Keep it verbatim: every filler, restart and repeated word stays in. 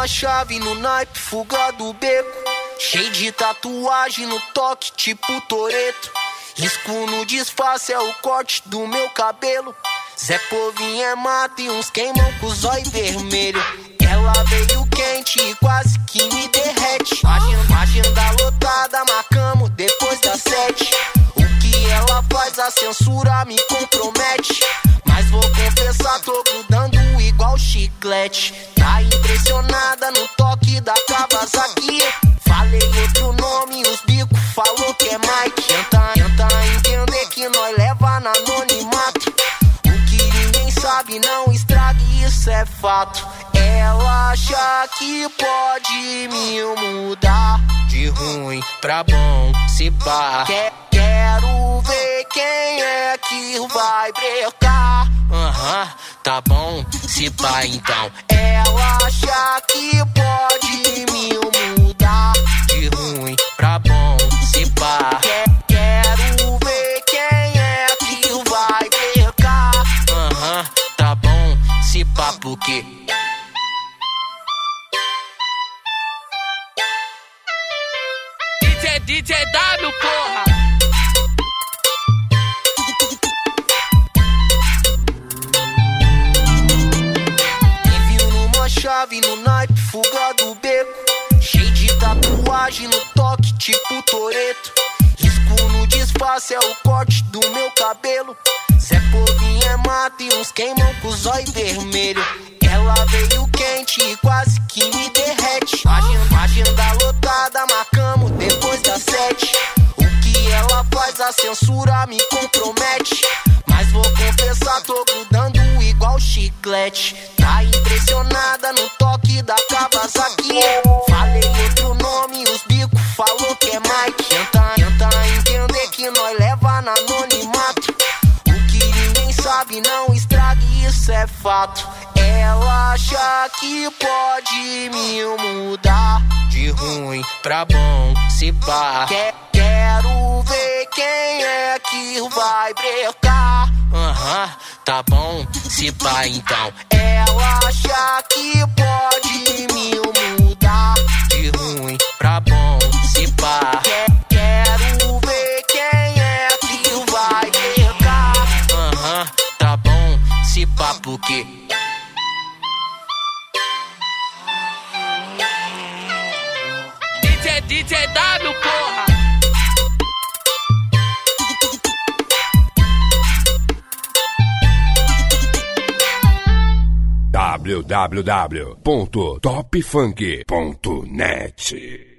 numa chave no naipe, fuga do beco. Cheio de tatuagem no toque, tipo Toreto. Risco no disfarce, é o corte do meu cabelo. Zé Povinho é mato e uns queimam com os olhos vermelhos. Ela veio quente e quase que me derrete. Agenda, agenda lotada, marcamos depois das sete. O que ela faz, a censura me compromete. Mas vou confessar, tô grudando igual chiclete. Tá impressionada no toque da Kawasaki. Falei outro nome, os bicos falou que é Mike. Tenta, tenta entender que nós leva na anonimato. O que ninguém sabe não estrague, isso é fato. Ela acha que pode me mudar de ruim pra bom, se pá. Quer, quero ver quem é que vai brecar. Aham, uhum, tá bom, se pá então. Ela acha que pode me mudar de ruim pra bom, se pá. Quer, quero ver quem é que vai brecar. Aham, uhum, tá bom, se pá, porque D J W, porra! Me viu numa chave no naipe, fuga do beco. Cheio de tatuagem no toque, tipo Toreto. Risco no disfarce, é o corte do meu cabelo. Zé Povinho é mato e uns queimam com os olhos vermelhos. Ela veio quente e quase que me derrete. Agenda, agenda lotada, marcamos depois das sete. O que ela faz, a censura me compromete. Mas vou confessar, tô grudando igual chiclete. Tá impressionada no toque da Kawasaki. Falei outro nome, os bicos falou que é Mike. Tenta, tenta entender que nós leva na anonimato. O que ninguém sabe não estrague, isso é fato. Ela acha que pode me mudar de ruim pra bom, se pá. Quer, quero ver quem é que vai brecar. Aham, uhum, tá bom, se pá então. Ela acha que pode me mudar de ruim pra bom, se pá. Quer, quero ver quem é que vai brecar. Aham, uhum, tá bom, se pá, porque D J W, porra! w w w ponto top funk ponto net